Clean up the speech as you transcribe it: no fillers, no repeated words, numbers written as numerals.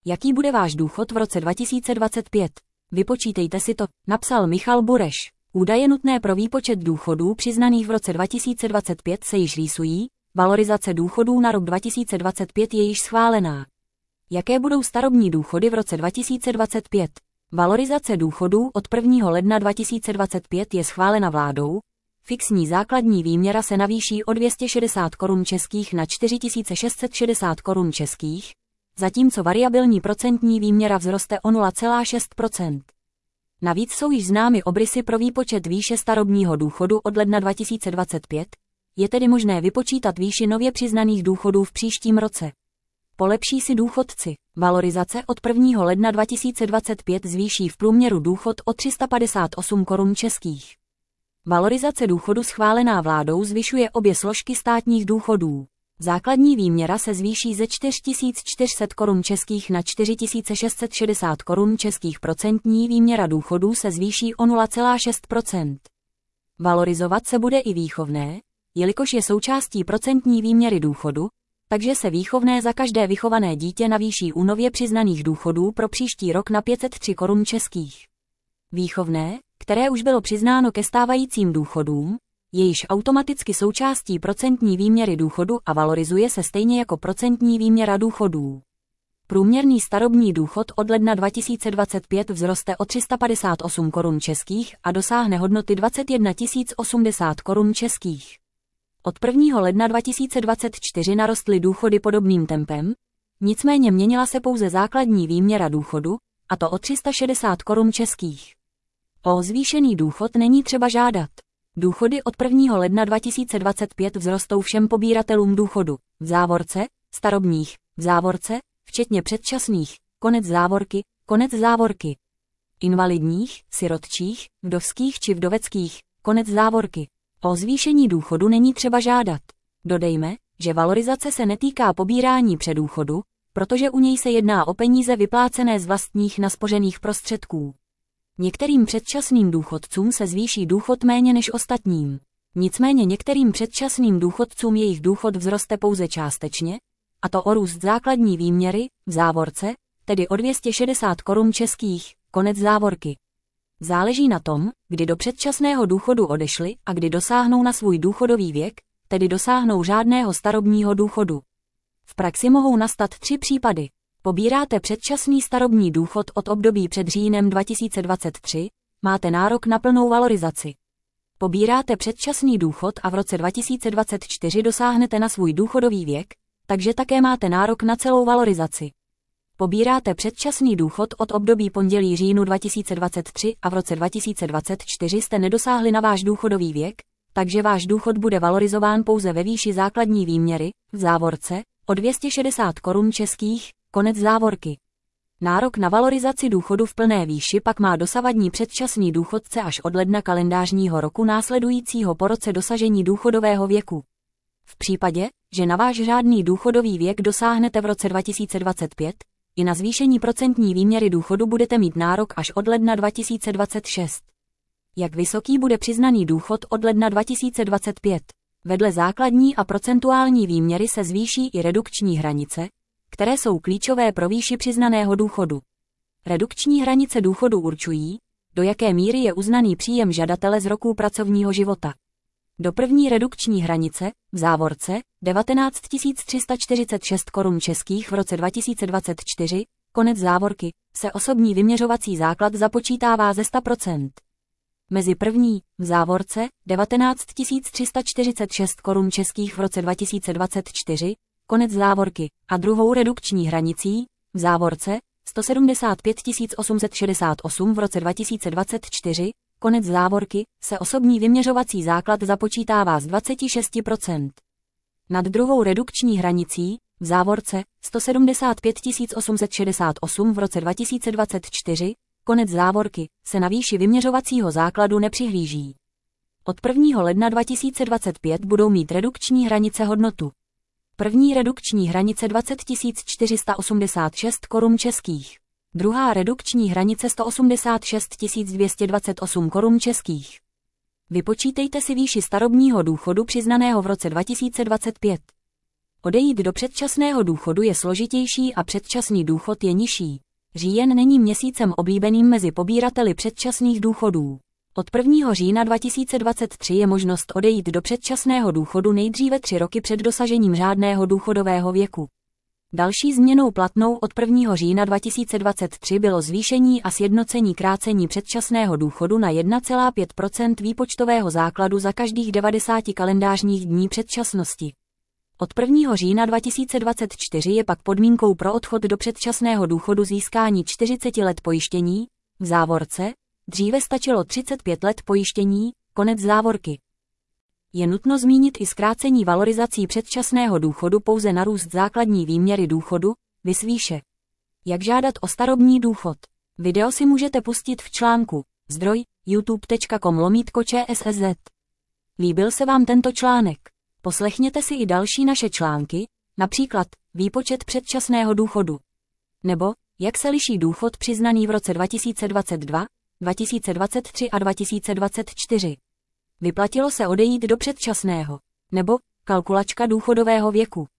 Jaký bude váš důchod v roce 2025? Vypočítejte si to, napsal Michal Bureš. Údaje nutné pro výpočet důchodů přiznaných v roce 2025 se již rýsují, valorizace důchodů na rok 2025 je již schválená. Jaké budou starobní důchody v roce 2025? Valorizace důchodů od 1. ledna 2025 je schválena vládou, fixní základní výměra se navýší o 260 korun českých na 4660 korun českých, zatímco variabilní procentní výměra vzroste o 0,6%. Navíc jsou již známy obrysy pro výpočet výše starobního důchodu od ledna 2025, je tedy možné vypočítat výši nově přiznaných důchodů v příštím roce. Polepší si důchodci. Valorizace od 1. ledna 2025 zvýší v průměru důchod o 358 korun českých. Valorizace důchodu schválená vládou zvyšuje obě složky státních důchodů. Základní výměra se zvýší ze 4400 korun českých na 4660 korun českých, procentní výměra důchodů se zvýší o 0,6%. Valorizovat se bude i výchovné, jelikož je součástí procentní výměry důchodu, takže se výchovné za každé vychované dítě navýší u nově přiznaných důchodů pro příští rok na 503 korun českých. Výchovné, které už bylo přiznáno ke stávajícím důchodům, je již automaticky součástí procentní výměry důchodu a valorizuje se stejně jako procentní výměra důchodů. Průměrný starobní důchod od ledna 2025 vzroste o 358 korun českých a dosáhne hodnoty 21 080 korun českých. Od 1. ledna 2024 narostly důchody podobným tempem, nicméně měnila se pouze základní výměra důchodu, a to o 360 korun českých. O zvýšený důchod není třeba žádat. Důchody od 1. ledna 2025 vzrostou všem pobíratelům důchodu, v závorce, starobních, v závorce, včetně předčasných, konec závorky, invalidních, sirotčích, vdovských či vdoveckých, konec závorky. O zvýšení důchodu není třeba žádat. Dodejme, že valorizace se netýká pobírání předdůchodu, protože u něj se jedná o peníze vyplácené z vlastních naspořených prostředků. Některým předčasným důchodcům se zvýší důchod méně než ostatním. Nicméně některým předčasným důchodcům jejich důchod vzroste pouze částečně, a to o růst základní výměry, v závorce, tedy o 260 korun českých, konec závorky. Záleží na tom, kdy do předčasného důchodu odešli a kdy dosáhnou na svůj důchodový věk, tedy dosáhnou řádného starobního důchodu. V praxi mohou nastat 3 případy. Pobíráte předčasný starobní důchod od období před říjnem 2023, máte nárok na plnou valorizaci. Pobíráte předčasný důchod a v roce 2024 dosáhnete na svůj důchodový věk, takže také máte nárok na celou valorizaci. Pobíráte předčasný důchod od období pondělí říjnu 2023 a v roce 2024 jste nedosáhli na váš důchodový věk, takže váš důchod bude valorizován pouze ve výši základní výměry, v závorce, o 260 korun českých, konec závorky. Nárok na valorizaci důchodu v plné výši pak má dosavadní předčasný důchodce až od ledna kalendářního roku následujícího po roce dosažení důchodového věku. V případě, že na váš řádný důchodový věk dosáhnete v roce 2025, i na zvýšení procentní výměry důchodu budete mít nárok až od ledna 2026. Jak vysoký bude přiznaný důchod od ledna 2025? Vedle základní a procentuální výměry se zvýší i redukční hranice, které jsou klíčové pro výši přiznaného důchodu. Redukční hranice důchodu určují, do jaké míry je uznaný příjem žadatele z roků pracovního života. Do první redukční hranice, v závorce, 19 346 korun českých v roce 2024, konec závorky, se osobní vyměřovací základ započítává ze 100%. Mezi první, v závorce, 19 346 korun českých v roce 2024, konec závorky, a druhou redukční hranicí, v závorce, 175 868 v roce 2024, konec závorky, se osobní vyměřovací základ započítává z 26%. Nad druhou redukční hranicí, v závorce, 175 868 v roce 2024, konec závorky, se na výši vyměřovacího základu nepřihlíží. Od 1. ledna 2025 budou mít redukční hranice hodnotu. První redukční hranice 20 486 korun českých. Druhá redukční hranice 186 228 korun českých. Vypočítejte si výši starobního důchodu přiznaného v roce 2025. Odejít do předčasného důchodu je složitější a předčasný důchod je nižší. Říjen není měsícem oblíbeným mezi pobírateli předčasných důchodů. Od 1. října 2023 je možnost odejít do předčasného důchodu nejdříve 3 roky před dosažením řádného důchodového věku. Další změnou platnou od 1. října 2023 bylo zvýšení a sjednocení krácení předčasného důchodu na 1,5 % výpočtového základu za každých 90 kalendářních dní předčasnosti. Od 1. října 2024 je pak podmínkou pro odchod do předčasného důchodu získání 40 let pojištění, v závorce, dříve stačilo 35 let pojištění, konec závorky. Je nutno zmínit i zkrácení valorizací předčasného důchodu pouze na růst základní výměry důchodu, viz výše. Jak žádat o starobní důchod? Video si můžete pustit v článku. Zdroj youtube.com/ČSSZ. Líbil se vám tento článek? Poslechněte si i další naše články, například výpočet předčasného důchodu. Nebo jak se liší důchod přiznaný v roce 2022, 2023 a 2024. Vyplatilo se odejít do předčasného. Nebo kalkulačka důchodového věku.